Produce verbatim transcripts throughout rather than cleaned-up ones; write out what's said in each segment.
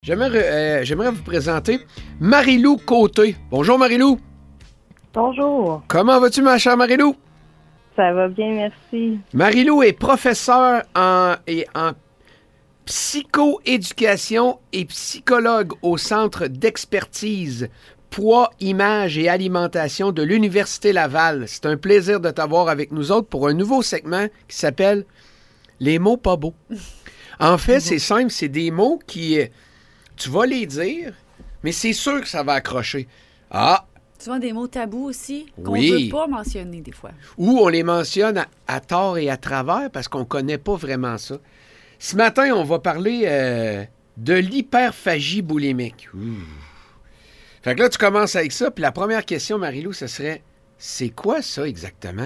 J'aimerais, euh, j'aimerais vous présenter Marie-Lou Côté. Bonjour Marie-Lou. Bonjour. Comment vas-tu ma chère Marie-Lou? Ça va bien, merci. Marie-Lou est professeure en, et en psychoéducation et psychologue au Centre d'expertise poids, image et alimentation de l'Université Laval. C'est un plaisir de t'avoir avec nous autres pour un nouveau segment qui s'appelle Les mots pas beaux. En fait, c'est simple, c'est des mots qui... Tu vas les dire, mais c'est sûr que ça va accrocher. Ah! Souvent des mots tabous aussi, qu'on Oui. ne veut pas mentionner des fois. Ou on les mentionne à, à tort et à travers parce qu'on ne connaît pas vraiment ça. Ce matin, on va parler euh, de l'hyperphagie boulimique. Ouh. Fait que là, tu commences avec ça, puis la première question, Marie-Lou, ce serait, c'est quoi ça exactement?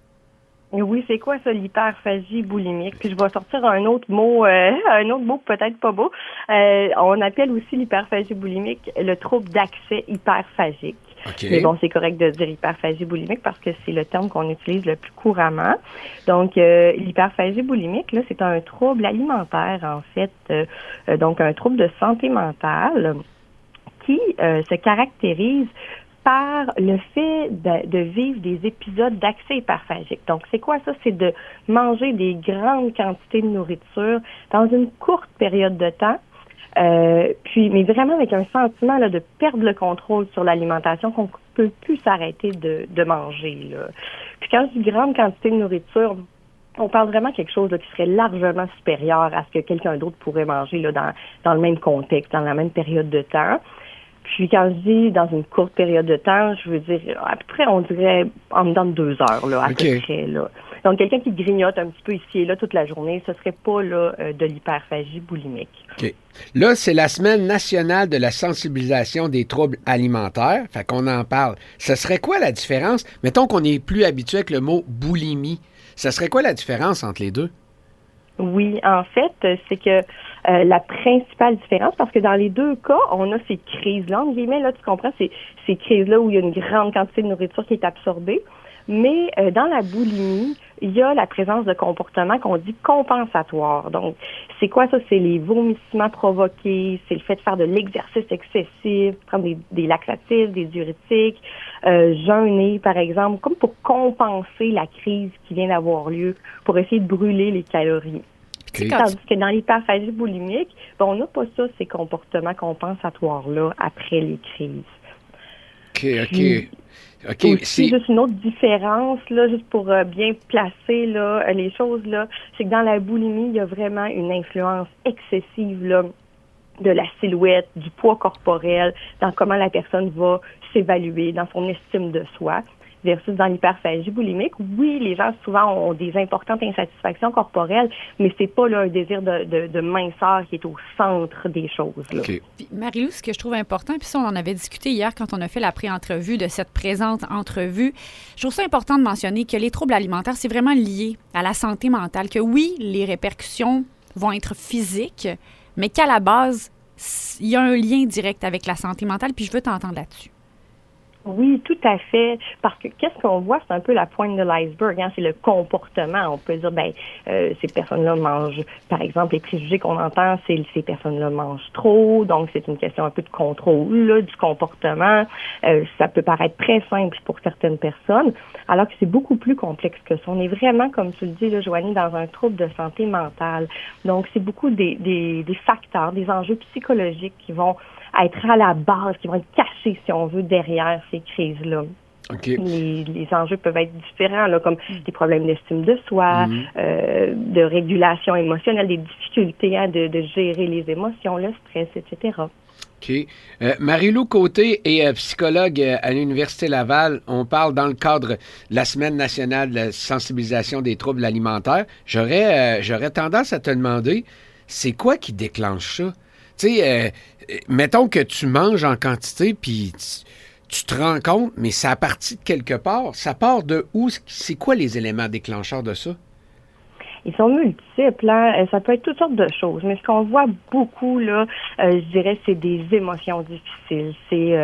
Oui, c'est quoi ça, l'hyperphagie boulimique? Puis je vais sortir un autre mot, euh, un autre mot peut-être pas beau. Euh, on appelle aussi l'hyperphagie boulimique le trouble d'accès hyperphagique. Okay. Mais bon, c'est correct de dire hyperphagie boulimique parce que c'est le terme qu'on utilise le plus couramment. Donc, euh, l'hyperphagie boulimique, là, c'est un trouble alimentaire, en fait, euh, euh, donc un trouble de santé mentale qui euh, se caractérise par le fait de, de vivre des épisodes d'accès hyperphagique. Donc, c'est quoi ça? C'est de manger des grandes quantités de nourriture dans une courte période de temps, euh, puis, mais vraiment avec un sentiment là, de perdre le contrôle sur l'alimentation, qu'on ne peut plus s'arrêter de, de manger. Là. Puis quand je dis grande quantité de nourriture, on parle vraiment de quelque chose là, qui serait largement supérieur à ce que quelqu'un d'autre pourrait manger là, dans, dans le même contexte, dans la même période de temps. Puis quand je dis dans une courte période de temps, je veux dire à peu près, on dirait en dedans de deux heures, là, à okay. peu près. Là. Donc quelqu'un qui grignote un petit peu ici et là toute la journée, ce serait pas là euh, de l'hyperphagie boulimique. OK. Là, c'est la semaine nationale de la sensibilisation des troubles alimentaires. Fait qu'on en parle. Ce serait quoi la différence? Mettons qu'on est plus habitué avec le mot boulimie. Ce serait quoi la différence entre les deux? Oui, en fait, c'est que euh, la principale différence, parce que dans les deux cas, on a ces crises-là, entre guillemets, là, tu comprends, ces, ces crises-là où il y a une grande quantité de nourriture qui est absorbée. Mais euh, dans la boulimie, il y a la présence de comportements qu'on dit compensatoires. Donc, c'est quoi ça? C'est les vomissements provoqués, c'est le fait de faire de l'exercice excessif, prendre des, des laxatifs, des diurétiques, euh, jeûner, par exemple, comme pour compenser la crise qui vient d'avoir lieu, pour essayer de brûler les calories. Okay. Tandis que dans l'hyperphagie boulimique, ben, on n'a pas ça, ces comportements compensatoires-là, après les crises. OK, OK. Puis, OK. aussi, juste une autre différence, là, juste pour euh, bien placer là, les choses, là, c'est que dans la boulimie, il y a vraiment une influence excessive là, de la silhouette, du poids corporel, dans comment la personne va s'évaluer, dans son estime de soi. Versus dans l'hyperphagie boulimique, oui, les gens souvent ont des importantes insatisfactions corporelles, mais c'est pas là, un désir de, de, de minceur qui est au centre des choses. Là. Okay. Puis, Marie-Lou, ce que je trouve important, puis ça, on en avait discuté hier quand on a fait la pré-entrevue de cette présente entrevue, je trouve ça important de mentionner que les troubles alimentaires, c'est vraiment lié à la santé mentale, que oui, les répercussions vont être physiques, mais qu'à la base, il y a un lien direct avec la santé mentale, puis je veux t'entendre là-dessus. Oui, tout à fait. Parce que qu'est-ce qu'on voit, c'est un peu la pointe de l'iceberg. Hein? C'est le comportement. On peut dire, ben, euh, ces personnes-là mangent, par exemple, les préjugés qu'on entend, c'est ces personnes-là mangent trop. Donc, c'est une question un peu de contrôle là, du comportement. Euh, ça peut paraître très simple pour certaines personnes, alors que c'est beaucoup plus complexe que ça. On est vraiment, comme tu le dis, là, Joanie, dans un trouble de santé mentale. Donc, c'est beaucoup des, des, des facteurs, des enjeux psychologiques qui vont être à la base, qui vont être cachés, si on veut, derrière ces crises-là. Okay. Les, les enjeux peuvent être différents, là, comme des problèmes d'estime de soi, mm-hmm. euh, de régulation émotionnelle, des difficultés hein, de, de gérer les émotions, le stress, et cetera. OK. Euh, Marie-Lou Côté est euh, psychologue euh, à l'Université Laval. On parle dans le cadre de la Semaine nationale de la sensibilisation des troubles alimentaires. J'aurais, euh, j'aurais tendance à te demander, c'est quoi qui déclenche ça? Tu sais, euh, mettons que tu manges en quantité, puis tu, tu te rends compte, mais ça a parti de quelque part. Ça part de où? C'est quoi les éléments déclencheurs de ça? Ils sont multiples, hein? Ça peut être toutes sortes de choses. Mais ce qu'on voit beaucoup, là, euh, je dirais, c'est des émotions difficiles. C'est euh,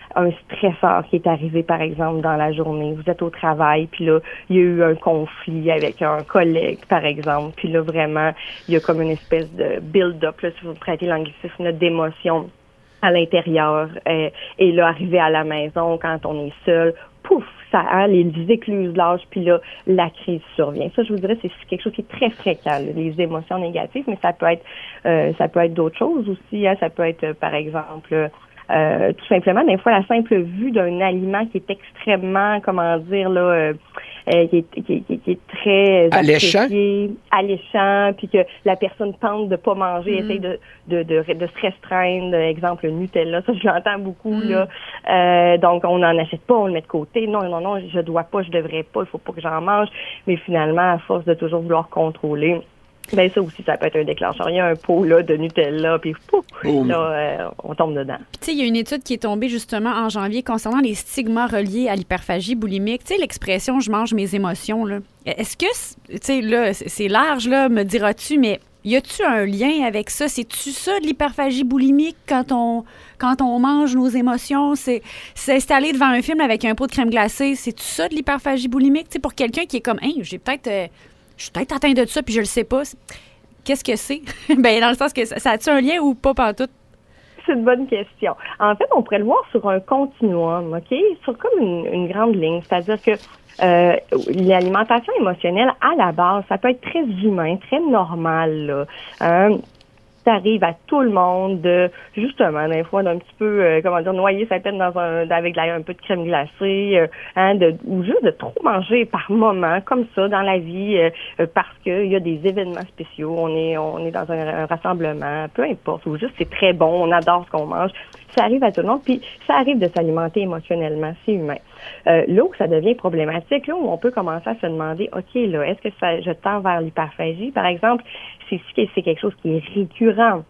un stresseur qui est arrivé, par exemple, dans la journée. Vous êtes au travail, puis là, il y a eu un conflit avec un collègue, par exemple, puis là, vraiment, il y a comme une espèce de build-up, là, si vous prêtez l'anglicisme, là, d'émotions à l'intérieur. Euh, et là, arrivé à la maison, quand on est seul, pouf, ça hein, les écluses lâchent, puis là, la crise survient. Ça, je vous dirais, c'est quelque chose qui est très fréquent, là, les émotions négatives, mais ça peut être euh, ça peut être d'autres choses aussi. Hein, ça peut être, euh, par exemple, euh, tout simplement, des fois, la simple vue d'un aliment qui est extrêmement, comment dire, là, euh, euh, qui, est, qui, qui, qui est très alléchant, apprécié, alléchant, puis que la personne tente de pas manger, mm. essaye de, de, de, de se restreindre. Exemple, le Nutella, ça, je l'entends beaucoup, mm. là. Euh, donc, on n'en achète pas, on le met de côté. Non, non, non, je dois pas, je devrais pas, il faut pas que j'en mange. Mais finalement, à force de toujours vouloir contrôler, ben ça aussi, ça peut être un déclencheur. Il y a un pot là, de Nutella, puis pouf, oh. là, euh, on tombe dedans. Tu sais, il y a une étude qui est tombée justement en janvier concernant les stigmas reliés à l'hyperphagie boulimique. Tu sais, l'expression « je mange mes émotions », là. Est-ce que, tu sais, là, c'est large, là, me diras-tu, mais y a-tu un lien avec ça? C'est-tu ça de l'hyperphagie boulimique quand on, quand on mange nos émotions? C'est s'installer devant un film avec un pot de crème glacée. C'est-tu ça de l'hyperphagie boulimique? Tu sais, pour quelqu'un qui est comme, hey, j'ai peut-être. Euh, Je suis peut-être atteinte de ça, puis je le sais pas. Qu'est-ce que c'est? Ben dans le sens que ça, ça a-tu un lien ou pas pantoute? C'est une bonne question. En fait, on pourrait le voir sur un continuum, OK? Sur comme une, une grande ligne. C'est-à-dire que euh, l'alimentation émotionnelle, à la base, ça peut être très humain, très normal, là. Hein? Ça arrive à tout le monde de, justement, des fois, d'un petit peu, euh, comment dire, noyer sa peine dans un, avec la, un peu de crème glacée, euh, hein, de, ou juste de trop manger par moment, comme ça, dans la vie, euh, parce qu'il y a des événements spéciaux, on est, on est dans un, un rassemblement, peu importe, ou juste c'est très bon, on adore ce qu'on mange. Ça arrive à tout le monde, puis ça arrive de s'alimenter émotionnellement, c'est humain. Euh, là où ça devient problématique, là où on peut commencer à se demander, OK, là, est-ce que ça, je tends vers l'hyperphagie, par exemple, c'est si c'est quelque chose qui est récurrent,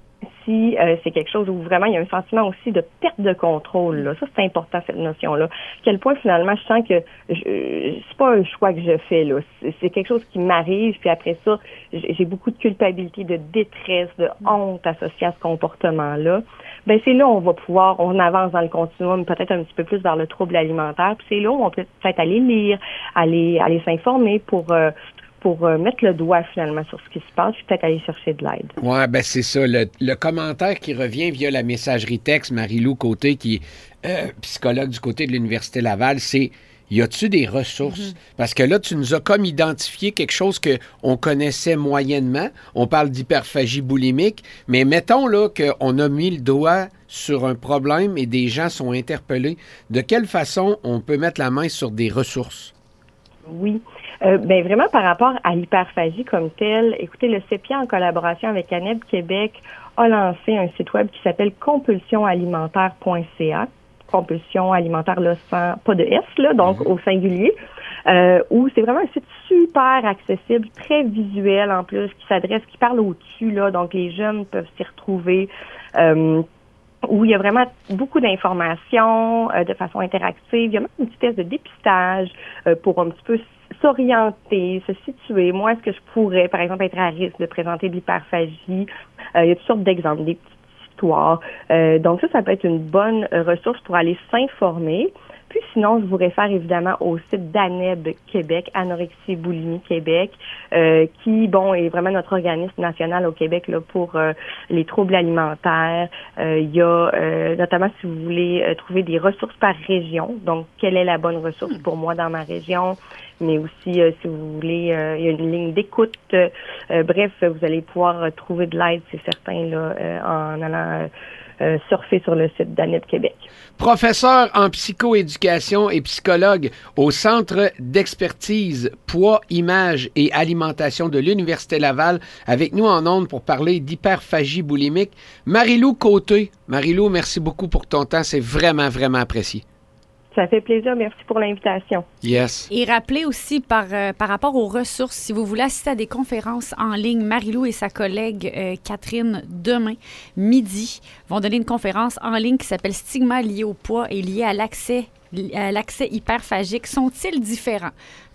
si euh, c'est quelque chose où vraiment il y a un sentiment aussi de perte de contrôle, là. Ça, c'est important, cette notion-là. À quel point, finalement, je sens que je, c'est pas un choix que je fais, là. C'est quelque chose qui m'arrive, puis après ça, j'ai beaucoup de culpabilité, de détresse, de honte associée à ce comportement-là. Ben c'est là où on va pouvoir, on avance dans le continuum, peut-être un petit peu plus vers le trouble alimentaire, puis c'est là où on peut peut-être aller lire, aller aller s'informer pour euh, pour euh, mettre le doigt finalement sur ce qui se passe, puis peut-être aller chercher de l'aide. Oui, ben c'est ça. Le, le commentaire qui revient via la messagerie texte, Marie-Lou Côté, qui est euh, psychologue du côté de l'Université Laval, c'est y a-tu des ressources? Mm-hmm. Parce que là, tu nous as comme identifié quelque chose qu'on connaissait moyennement. On parle d'hyperphagie boulimique, mais mettons là qu'on a mis le doigt sur un problème et des gens sont interpellés. De quelle façon on peut mettre la main sur des ressources? Oui. Euh, ben vraiment par rapport à l'hyperphagie comme telle, écoutez, le CEPIA en collaboration avec A N E B Québec a lancé un site web qui s'appelle compulsion alimentaire point c a. Compulsion alimentaire, là, sans, pas de S, là, donc mm-hmm. au singulier, euh, où c'est vraiment un site super accessible, très visuel en plus, qui s'adresse, qui parle au-dessus, là, donc les jeunes peuvent s'y retrouver, euh, où il y a vraiment beaucoup d'informations euh, de façon interactive. Il y a même une petite espèce de dépistage euh, pour un petit peu s'orienter, se situer. Moi, est-ce que je pourrais, par exemple, être à risque de présenter de l'hyperphagie? Euh, il y a toutes sortes d'exemples, des petites histoires. Euh, donc ça, ça peut être une bonne ressource pour aller s'informer. Puis sinon, je vous réfère évidemment au site d'A N E B Québec, Anorexie Boulimie Québec, euh, qui, bon, est vraiment notre organisme national au Québec là pour euh, les troubles alimentaires. Euh, il y a euh, notamment, si vous voulez, euh, trouver des ressources par région. Donc, quelle est la bonne ressource pour moi dans ma région? Mais aussi, euh, si vous voulez, euh, il y a une ligne d'écoute. Euh, bref, vous allez pouvoir euh, trouver de l'aide, c'est certain, là, euh, en allant... Euh, Euh, surfer sur le site d'A N E B Québec. Professeur en psychoéducation et psychologue au Centre d'expertise poids, image et alimentation de l'Université Laval, avec nous en ondes pour parler d'hyperphagie boulimique. Marie-Lou Côté. Marie-Lou, merci beaucoup pour ton temps. C'est vraiment, vraiment apprécié. Ça fait plaisir. Merci pour l'invitation. Yes. Et rappelez aussi par, euh, par rapport aux ressources, si vous voulez assister à des conférences en ligne, Marie-Lou et sa collègue euh, Catherine, demain, midi, vont donner une conférence en ligne qui s'appelle « Stigma lié au poids et lié à l'accès à l'accès hyperphagique. Sont-ils différents? »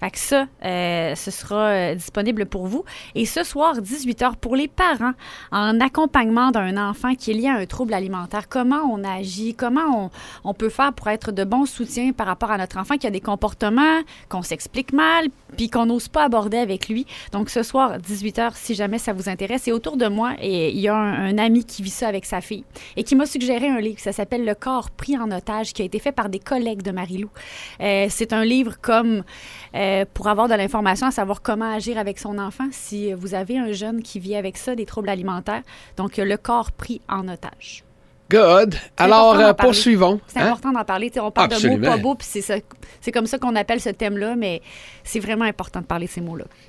Fait que ça, euh, ce sera euh, disponible pour vous. Et ce soir, dix-huit heures, pour les parents, en accompagnement d'un enfant qui est lié à un trouble alimentaire, comment on agit, comment on, on peut faire pour être de bons soutiens par rapport à notre enfant qui a des comportements qu'on s'explique mal, puis qu'on n'ose pas aborder avec lui. Donc, ce soir, dix-huit heures, si jamais ça vous intéresse. Et autour de moi, et, il y a un, un ami qui vit ça avec sa fille et qui m'a suggéré un livre. Ça s'appelle « Le corps pris en otage », qui a été fait par des collègues de Marie-Lou. Euh, c'est un livre comme euh, pour avoir de l'information, à savoir comment agir avec son enfant si vous avez un jeune qui vit avec ça, des troubles alimentaires. Donc, le corps pris en otage. Good. Alors, euh, poursuivons. C'est hein? important d'en parler. T'sais, on parle Absolument. de mots pas beaux, puis c'est, ça, c'est comme ça qu'on appelle ce thème-là, mais c'est vraiment important de parler de ces mots-là.